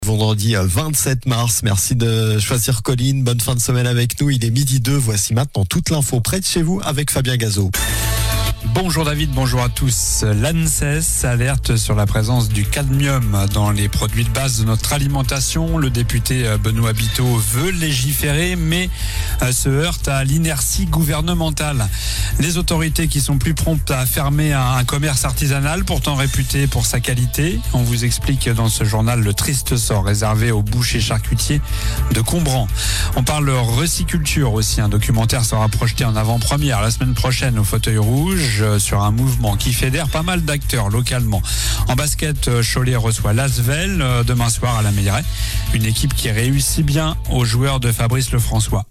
Vendredi 27 mars, merci de choisir Colline, bonne fin de semaine avec nous, il est 12h02, voici maintenant toute l'info près de chez vous avec Fabien Gazot. Bonjour David, bonjour à tous. L'ANSES alerte sur la présence du cadmium dans les produits de base de notre alimentation. Le député Benoît Biteau veut légiférer, mais se heurte à l'inertie gouvernementale. Les autorités qui sont plus promptes à fermer un commerce artisanal, pourtant réputé pour sa qualité. On vous explique dans ce journal le triste sort réservé aux bouchers charcutiers de Combran. On parle recyculture aussi. Un documentaire sera projeté en avant-première la semaine prochaine au Fauteuil Rouge, sur un mouvement qui fédère pas mal d'acteurs localement. En basket, Cholet reçoit l'Asvel demain soir à la Meilleraie. Une équipe qui réussit bien aux joueurs de Fabrice Lefrançois.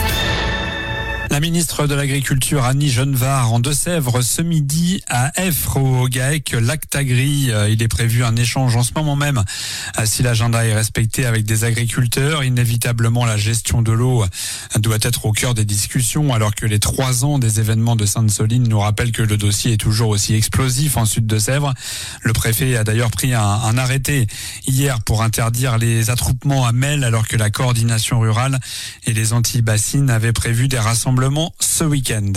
La ministre de l'Agriculture, Annie Genevard, en Deux-Sèvres, ce midi à Effre, au GAEC Lac-Tagri. Il est prévu un échange en ce moment même. Si l'agenda est respecté avec des agriculteurs, inévitablement la gestion de l'eau doit être au cœur des discussions, alors que les 3 ans des événements de Sainte-Soline nous rappellent que le dossier est toujours aussi explosif en Sud-de-Sèvres. Le préfet a d'ailleurs pris un arrêté hier pour interdire les attroupements à Mel, alors que la coordination rurale et les Antilles-Bassines avaient prévu des rassemblements ce week-end.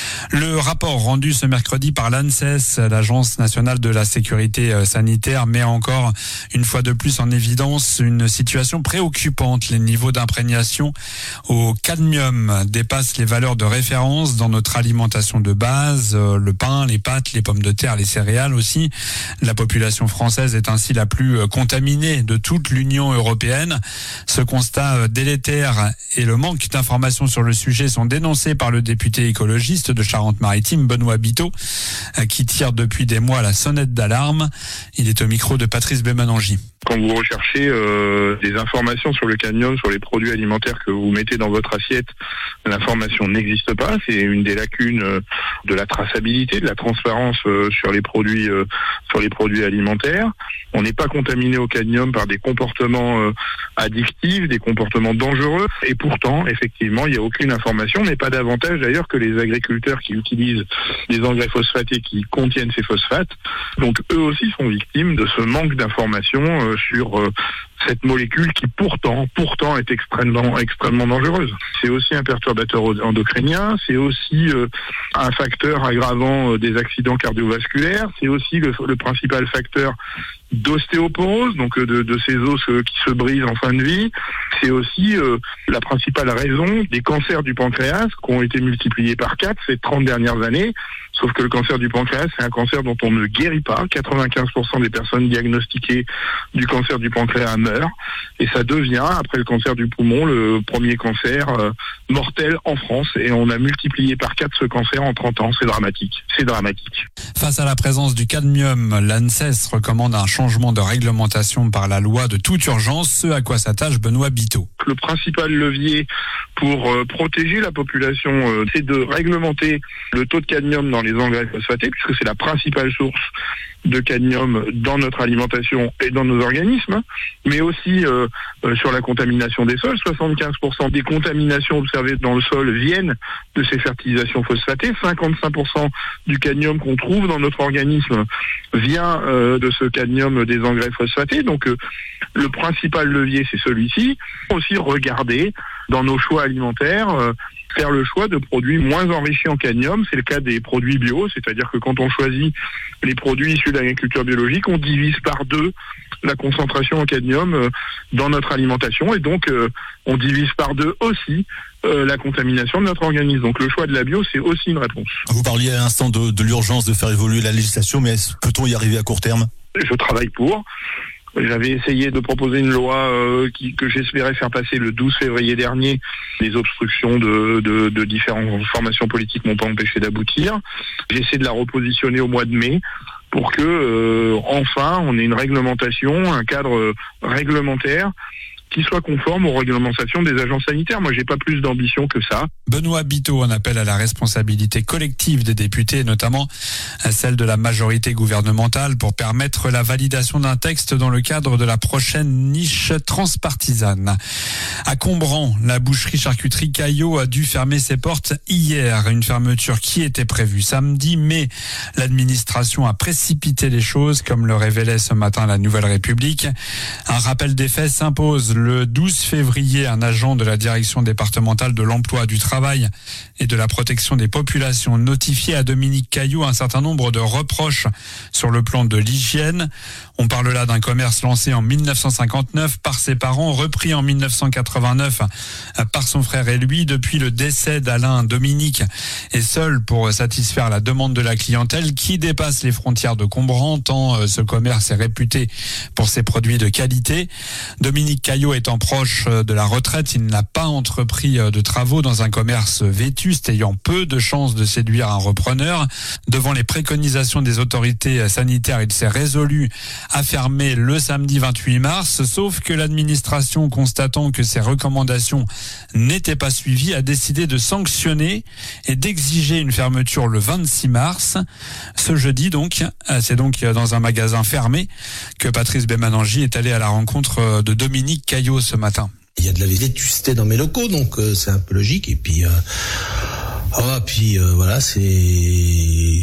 Le rapport rendu ce mercredi par l'ANSES, l'Agence nationale de la sécurité sanitaire, met encore une fois de plus en évidence une situation préoccupante. Les niveaux d'imprégnation au cadmium dépassent les valeurs de référence dans notre alimentation de base, le pain, les pâtes, les pommes de terre, les céréales aussi. La population française est ainsi la plus contaminée de toute l'Union européenne. Ce constat délétère et le manque d'informations sur le sujet sont dénoncé par le député écologiste de Charente-Maritime, Benoît Biteau, qui tire depuis des mois la sonnette d'alarme. Il est au micro de Patrice Bémanangy. Quand vous recherchez des informations sur le cadmium, sur les produits alimentaires que vous mettez dans votre assiette, l'information n'existe pas. C'est une des lacunes de la traçabilité, de la transparence sur les produits alimentaires. On n'est pas contaminé au cadmium par des comportements addictifs, des comportements dangereux. Et pourtant, effectivement, il n'y a aucune information, mais pas davantage d'ailleurs que les agriculteurs qui utilisent des engrais phosphatés qui contiennent ces phosphates. Donc eux aussi sont victimes de ce manque d'informations sur cette molécule qui pourtant est extrêmement dangereuse. C'est aussi un perturbateur endocrinien, c'est aussi un facteur aggravant des accidents cardiovasculaires, c'est aussi le principal facteur d'ostéoporose, donc de ces os qui se brisent en fin de vie. C'est aussi la principale raison des cancers du pancréas qui ont été multipliés par 4 ces 30 dernières années. Sauf que le cancer du pancréas, c'est un cancer dont on ne guérit pas. 95% des personnes diagnostiquées du cancer du pancréas meurent. Et ça devient, après le cancer du poumon, le premier cancer mortel en France. Et on a multiplié par 4 ce cancer en 30 ans. C'est dramatique. C'est dramatique. Face à la présence du cadmium, l'ANSES recommande un changement de réglementation par la loi de toute urgence, ce à quoi s'attache Benoît Biteau. Le principal levier pour protéger la population, c'est de réglementer le taux de cadmium dans les engrais phosphatés, puisque c'est la principale source de cadmium dans notre alimentation et dans nos organismes, mais aussi sur la contamination des sols. 75% des contaminations observées dans le sol viennent de ces fertilisations phosphatées. 55% du cadmium qu'on trouve dans notre organisme vient de ce cadmium des engrais phosphatés. Donc le principal levier, c'est celui-ci. Aussi regarder dans nos choix alimentaires, faire le choix de produits moins enrichis en cadmium. C'est le cas des produits bio, c'est-à-dire que quand on choisit les produits issus de l'agriculture biologique, on divise par 2 la concentration en cadmium dans notre alimentation et donc on divise par 2 aussi la contamination de notre organisme. Donc le choix de la bio, c'est aussi une réponse. Vous parliez à l'instant de l'urgence de faire évoluer la législation, mais peut-on y arriver à court terme ? Je travaille pour. J'avais essayé de proposer une loi que j'espérais faire passer le 12 février dernier. Les obstructions de différentes formations politiques m'ont pas empêché d'aboutir. J'essaie de la repositionner au mois de mai pour que enfin on ait une réglementation, un cadre réglementaire qui soit conforme aux réglementations des agences sanitaires. Moi, j'ai pas plus d'ambition que ça. Benoît Biteau en appelle à la responsabilité collective des députés, notamment à celle de la majorité gouvernementale, pour permettre la validation d'un texte dans le cadre de la prochaine niche transpartisane. À Combran, la boucherie-charcuterie Caillot a dû fermer ses portes hier. Une fermeture qui était prévue samedi, mais l'administration a précipité les choses, comme le révélait ce matin la Nouvelle République. Un rappel des faits s'impose. Le 12 février, un agent de la direction départementale de l'emploi, du travail et de la protection des populations notifiait à Dominique Caillot un certain nombre de reproches sur le plan de l'hygiène. On parle là d'un commerce lancé en 1959 par ses parents, repris en 1989 par son frère et lui. Depuis le décès d'Alain, Dominique est seul pour satisfaire la demande de la clientèle qui dépasse les frontières de Combran, tant ce commerce est réputé pour ses produits de qualité. Dominique Caillot étant proche de la retraite, il n'a pas entrepris de travaux dans un commerce vétuste, ayant peu de chances de séduire un repreneur. Devant les préconisations des autorités sanitaires, il s'est résolu à fermer le samedi 28 mars, sauf que l'administration, constatant que ces recommandations n'étaient pas suivies, a décidé de sanctionner et d'exiger une fermeture le 26 mars. Ce jeudi donc, c'est donc dans un magasin fermé que Patrice Bémanangi est allé à la rencontre de Dominique Caillot ce matin. Il y a de la vétusté dans mes locaux, donc c'est un peu logique. Et puis, voilà, c'est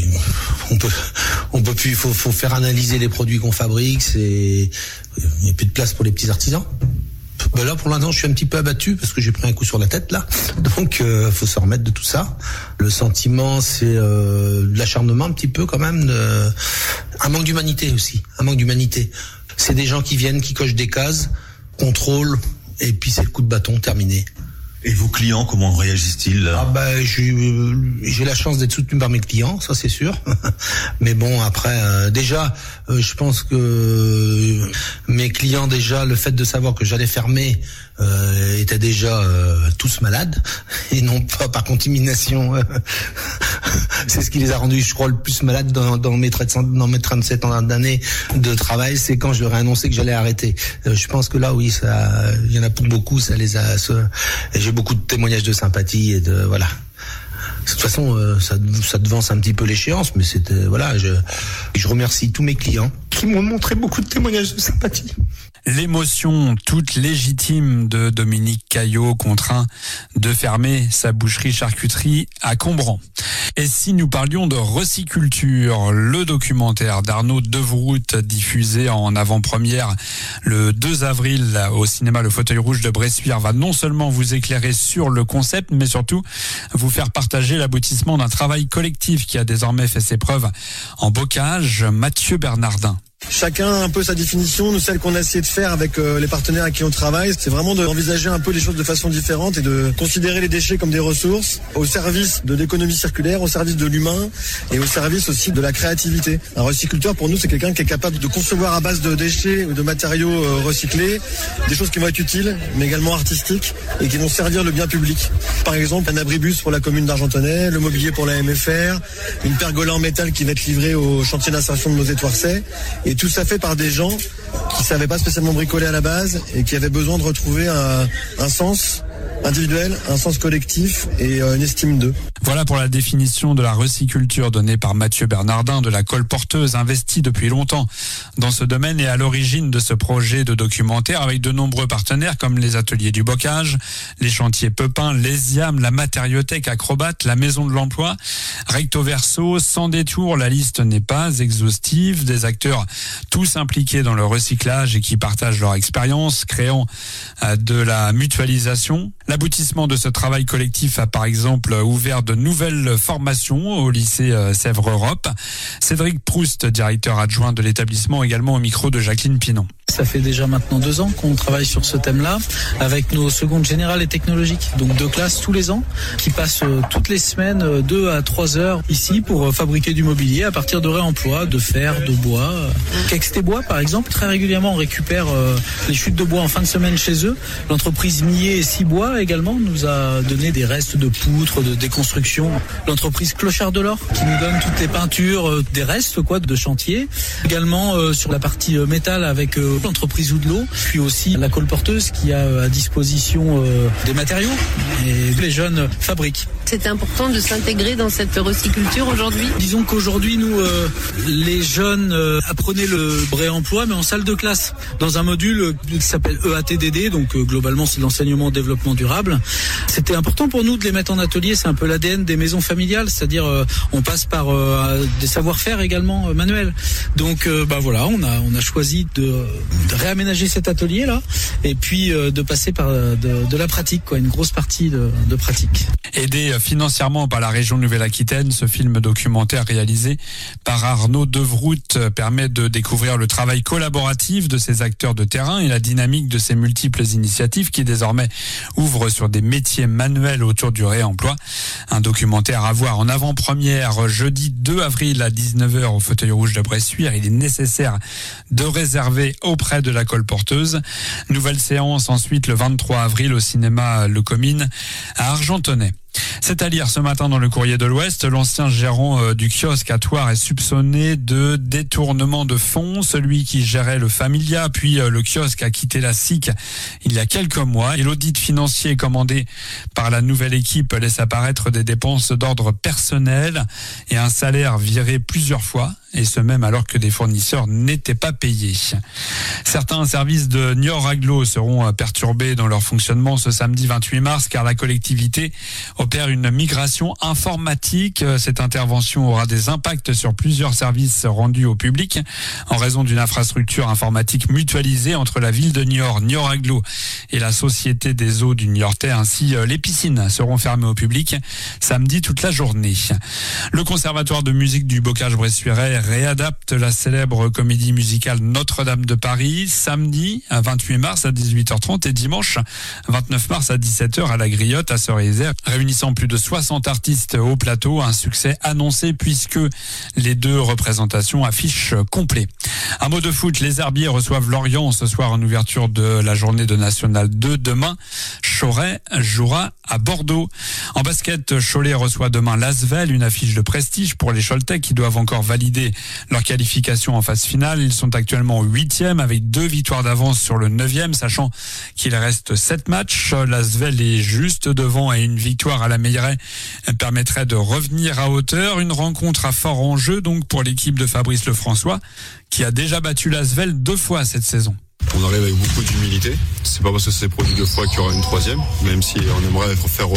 on peut plus. Il faut faire analyser les produits qu'on fabrique. Il n'y a plus de place pour les petits artisans. Ben là, pour l'instant, je suis un petit peu abattu parce que j'ai pris un coup sur la tête là. Donc, faut se remettre de tout ça. Le sentiment, c'est de l'acharnement un petit peu quand même, un manque d'humanité aussi, un manque d'humanité. C'est des gens qui viennent, qui cochent des cases, contrôlent. Et puis c'est le coup de bâton terminé. Et vos clients, comment réagissent-ils ? J'ai la chance d'être soutenu par mes clients, ça c'est sûr. Mais bon, après, déjà, je pense que mes clients, déjà, le fait de savoir que j'allais fermer, étaient déjà tous malades et non pas par contamination. C'est ce qui les a rendus, je crois, le plus malades dans mes 37 ans d'années de travail, c'est quand je leur ai annoncé que j'allais arrêter. Je pense que là, oui, ça, il y en a pour beaucoup, ça les a. Et j'ai beaucoup de témoignages de sympathie et de voilà. De toute façon, ça devance un petit peu l'échéance, mais c'était voilà. Je remercie tous mes clients qui m'ont montré beaucoup de témoignages de sympathie. L'émotion toute légitime de Dominique Caillot, contraint de fermer sa boucherie-charcuterie à Combran. Et si nous parlions de recyculture, le documentaire d'Arnaud Devroute, diffusé en avant-première le 2 avril au cinéma Le Fauteuil Rouge de Bressuire, va non seulement vous éclairer sur le concept, mais surtout vous faire partager l'aboutissement d'un travail collectif qui a désormais fait ses preuves en bocage. Mathieu Bernardin. Chacun a un peu sa définition. Nous, celle qu'on a essayé de faire avec les partenaires avec qui on travaille, c'est vraiment d'envisager un peu les choses de façon différente et de considérer les déchets comme des ressources au service de l'économie circulaire, au service de l'humain et au service aussi de la créativité. Un recyculteur, pour nous, c'est quelqu'un qui est capable de concevoir à base de déchets ou de matériaux recyclés des choses qui vont être utiles, mais également artistiques et qui vont servir le bien public. Par exemple, un abribus pour la commune d'Argentonnay, le mobilier pour la MFR, une pergola en métal qui va être livrée au chantier d'insertion de Nozay-Thouarcey. Et tout ça fait par des gens qui savaient pas spécialement bricoler à la base et qui avaient besoin de retrouver un sens individuel, un sens collectif et une estime d'eux. Voilà pour la définition de la recyculture donnée par Mathieu Bernardin de la colporteuse, investie depuis longtemps dans ce domaine et à l'origine de ce projet de documentaire avec de nombreux partenaires comme les ateliers du bocage, les chantiers Pepin, l'Esiam, la Matériothèque Acrobat, la Maison de l'Emploi, Recto Verso, Sans Détour. La liste n'est pas exhaustive. Des acteurs tous impliqués dans le recyclage et qui partagent leur expérience, créant de la mutualisation. L'aboutissement de ce travail collectif a par exemple ouvert de nouvelles formations au lycée Sèvres Europe. Cédric Proust, directeur adjoint de l'établissement, également au micro de Jacqueline Pinon. Ça fait déjà maintenant 2 ans qu'on travaille sur ce thème-là avec nos secondes générales et technologiques. Donc 2 classes tous les ans qui passent toutes les semaines 2 à 3 heures ici pour fabriquer du mobilier à partir de réemploi, de fer, de bois. Kexté Bois par exemple, très régulièrement on récupère les chutes de bois en fin de semaine chez eux. L'entreprise Millet et Cibois également nous a donné des restes de poutres, de déconstruction. L'entreprise Clochard de l'Or qui nous donne toutes les peintures, des restes de chantier. Également sur la partie métal avec l'entreprise Oudelot, puis aussi la colporteuse qui a à disposition des matériaux et les jeunes fabriquent. C'est important de s'intégrer dans cette recyculture aujourd'hui. Disons qu'aujourd'hui, nous, les jeunes apprenaient le réemploi, mais en salle de classe, dans un module qui s'appelle EATDD, donc globalement c'est l'enseignement développement durable. C'était important pour nous de les mettre en atelier, c'est un peu l'ADN des maisons familiales, c'est-à-dire on passe par des savoir-faire également manuels. Donc voilà, on a choisi de réaménager cet atelier-là, et puis de passer par de la pratique, quoi, une grosse partie de pratique. Aidé financièrement par la région Nouvelle-Aquitaine, ce film documentaire réalisé par Arnaud Devrout permet de découvrir le travail collaboratif de ces acteurs de terrain et la dynamique de ces multiples initiatives qui désormais ouvrent sur des métiers manuels autour du réemploi. Un documentaire à voir en avant-première jeudi 2 avril à 19h au Fauteuil Rouge de Bressuire. Il est nécessaire de réserver auprès de la colporteuse. Nouvelle séance ensuite le 23 avril au cinéma Le Comine à Argentonais. C'est à lire ce matin dans le Courrier de l'Ouest. L'ancien gérant du kiosque à Thouars est soupçonné de détournement de fonds. Celui qui gérait le Familia, puis le kiosque, a quitté la SIC il y a quelques mois. Et l'audit financier commandé par la nouvelle équipe laisse apparaître des dépenses d'ordre personnel et un salaire viré plusieurs fois. Et ce même alors que des fournisseurs n'étaient pas payés. Certains services de Niort Agglo seront perturbés dans leur fonctionnement ce samedi 28 mars car la collectivité opère une migration informatique. Cette intervention aura des impacts sur plusieurs services rendus au public en raison d'une infrastructure informatique mutualisée entre la ville de Niort, Niort Agglo et la Société des eaux du Niortais. Ainsi, les piscines seront fermées au public samedi toute la journée. Le Conservatoire de musique du Bocage-Bressuirais réadapte la célèbre comédie musicale Notre-Dame de Paris samedi 28 mars à 18h30 et dimanche 29 mars à 17h à la Griotte à Cerisay, réunissant plus de 60 artistes au plateau. Un succès annoncé puisque les deux représentations affichent complet. Un mot de foot, les Herbiers reçoivent Lorient ce soir en ouverture de la journée de National 2. Demain, Choret jouera à Bordeaux. En basket, Cholet reçoit demain l'Asvel, une affiche de prestige pour les Choletais qui doivent encore valider leur qualification en phase finale. Ils sont actuellement au 8e avec 2 victoires d'avance sur le 9e, sachant qu'il reste 7 matchs. L'Asvel est juste devant et une victoire à la Meilleraie permettrait de revenir à hauteur. Une rencontre à fort enjeu donc pour l'équipe de Fabrice Lefrançois qui a déjà battu l'Asvel 2 fois cette saison. On arrive avec beaucoup d'humilité. C'est pas parce que c'est produit 2 fois qu'il y aura une 3e, même si on aimerait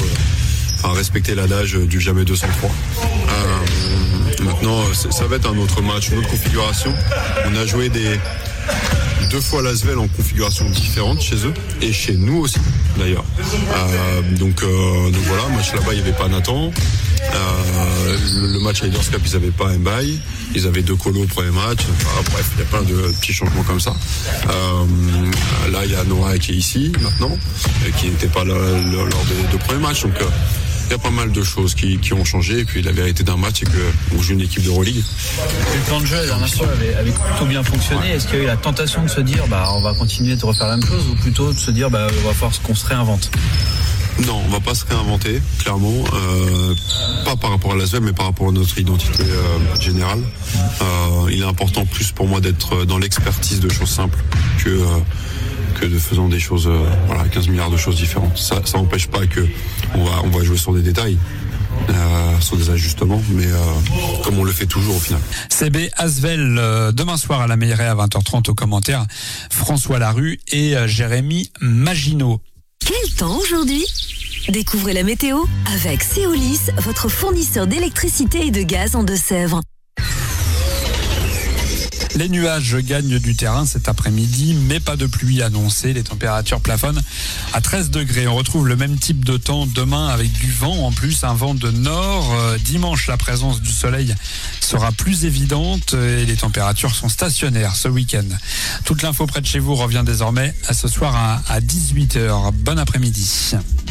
respecter l'adage du jamais 203. Maintenant, ça va être un autre match, une autre configuration. On a joué 2 fois l'Asvel en configuration différente chez eux et chez nous aussi d'ailleurs. Donc voilà, match là-bas il n'y avait pas Nathan. Le match à Leaders Cup ils n'avaient pas Mbaye. Ils avaient 2 colos au premier match. Bref, il y a plein de petits changements comme ça. Là il y a Noah qui est ici maintenant, qui n'était pas là lors des 2 premiers matchs. Donc il y a pas mal de choses qui ont changé. Et puis la vérité d'un match, c'est qu'on joue une équipe d'Euroleague. Le plan de jeu la dernière fois avait plutôt bien fonctionné. Ouais. Est-ce qu'il y a eu la tentation de se dire on va continuer de refaire la même chose, ou plutôt de se dire il va falloir qu'on se réinvente? Non, on va pas se réinventer, clairement. Pas par rapport à l'ASVEL, mais par rapport à notre identité générale. Il est important plus pour moi d'être dans l'expertise de choses simples que de faisant des choses, 15 milliards de choses différentes. Ça n'empêche pas que on va jouer sur des détails. Sur des ajustements, mais comme on le fait toujours au final. CB Asvel demain soir à la Meilleraie à 20h30 aux commentaires. François Larue et Jérémy Maginot. Quel temps aujourd'hui ? Découvrez la météo avec Céolis, votre fournisseur d'électricité et de gaz en Deux-Sèvres. Les nuages gagnent du terrain cet après-midi, mais pas de pluie annoncée. Les températures plafonnent à 13 degrés. On retrouve le même type de temps demain avec du vent, en plus un vent de nord. Dimanche, la présence du soleil sera plus évidente et les températures sont stationnaires ce week-end. Toute l'info près de chez vous revient désormais à ce soir à 18h. Bon après-midi.